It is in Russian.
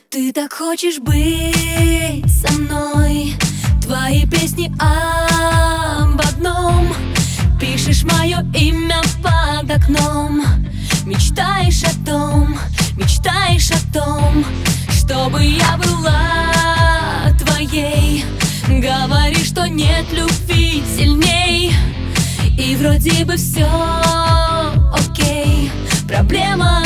Ты так хочешь быть со мной, твои песни об одном. Пишешь мое имя под окном, мечтаешь о том, чтобы я была твоей. Говоришь, что нет любви сильней, и вроде бы все окей. Проблема